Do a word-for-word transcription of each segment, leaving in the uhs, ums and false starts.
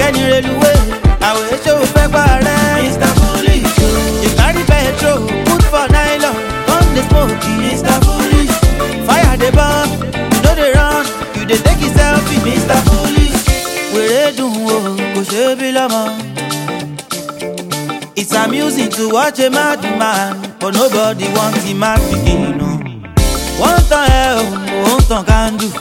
ni reluwé, àwẹ̀ ṣé o fẹ́ parẹ́. Mister Foolish, you carry petrol, put for nylon, come dey smoke. Mister Foolish, fire dey burn, you no dey run, you dey take a selfie. Mister Foolish, wèrè dùn o, kò ṣe é bí lọ́mọ. It's amusing to watch a mad man, but nobody wants him mad begin. No. One tan ẹ o, one tan candle.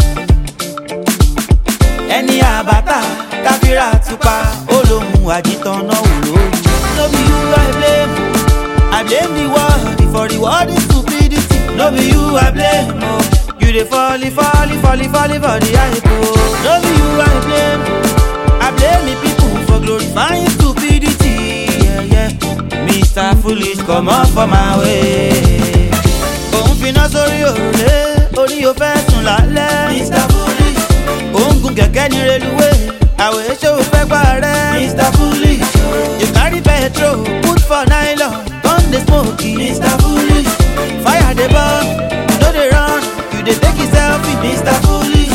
Ẹni àbátà káfíra tupa, olóhùn àjítàn náà wò lóru. No be you I blame, I blame the world for the world is stupidity. No be you I blame, oh. You dey fall, fall, fall, fall for the hype, oh. No be you I blame, I blame the people for glorifying stupidity. Yeah, yeah. Mister Foolish, come up for my way. Òun finá sórí òrùlé, orí o fẹ́ sùn lálẹ́. Mister Foolish, òun gun kẹ̀kẹ́ ní reluwé, àwẹ̀ ṣé o fẹ́ parẹ́. Mister Foolish, you carry petrol, put for nylon, come dey smoke. Mister Foolish, fire dey burn, you no dey run, you dey take a selfie. Mister Foolish.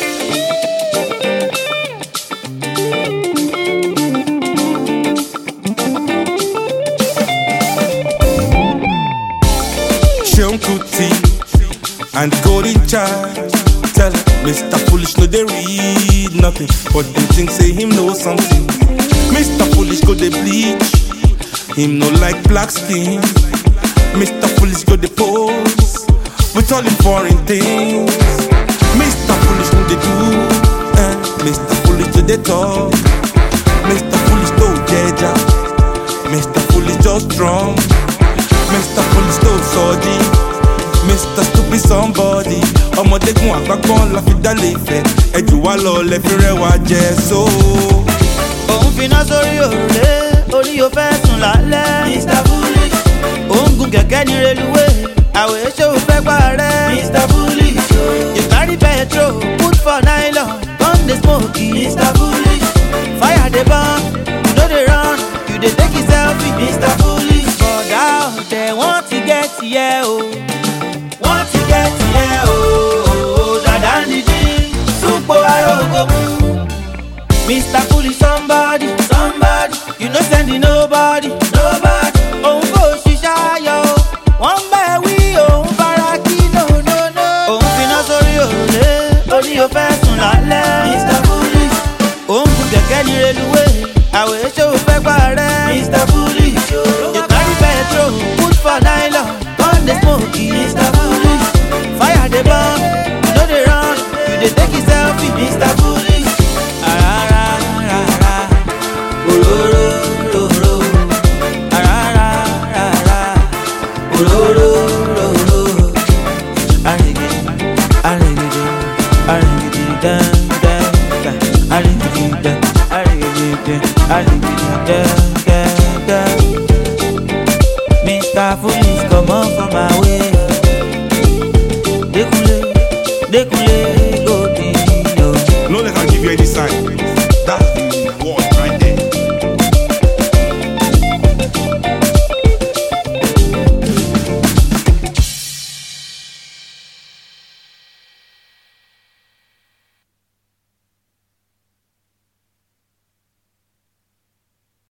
Seun Kuti and Golden Child tell her, Mister Foolish no dey read nothing, but them think say him know something. Mister Foolish go dey bleach, him no like black skin. Mister Foolish go dey pose with all him foreign things. Mister Foolish no dey do, eh? Mister Foolish no dey talk. Mister Foolish no jeja, Mister Foolish just strong. Mister Foolish no sodi, Mister Stupid somebody. Ọmọdégun àgbàgbọ́n la fi dálé ìfẹ́, ẹjù wá lọ lẹ́fi rẹwà jẹ so. Òun finá sórí òrùlé, orí o fẹ́ sùn lálẹ́. Mister Foolish, òun gun kẹ̀kẹ́ ní reluwé, àwẹ̀ ṣé o fẹ́ parẹ́. Mister Foolish, you carry petrol, put for nylon, come dey smoke. Mister Foolish, fire dey burn, you no dey run, you dey take a selfie. Mister Foolish, bọ̀dá ọ̀tẹ̀ wọ́n ti gẹ̀ tiẹ̀ o, wọ́n ti gẹ̀ tiẹ̀ o, dàdá nìdí, súpò arógo mú. Mister Foolish somebody, somebody, you no sending nobody, nobody. Òun kò ṣiṣẹ́ ayọ̀ o, wọ́n bẹ̀ wí òun fara kí no no no. Òun finá sórí òrùlé, orí o fẹ́ sùn lálẹ́. Mister Foolish, òun gun kẹ̀kẹ́ ní reluwé, àwẹ̀ ṣé o fẹ́ parẹ́. Mister Foolish, you carry petrol, put for nylon, come dey smoke. Mister Foolish, fire dey burn, you no dey run, you dey take a selfie. Mister Foolish, arara rara, ororo roro, arara rara, ororo roro, arigidi, arigidi, arigidi dan dan dan, arigidi dan, arigidi dan, arigidi dan dan dan. Mister Foolish, come on for my way. Découlé, découlé.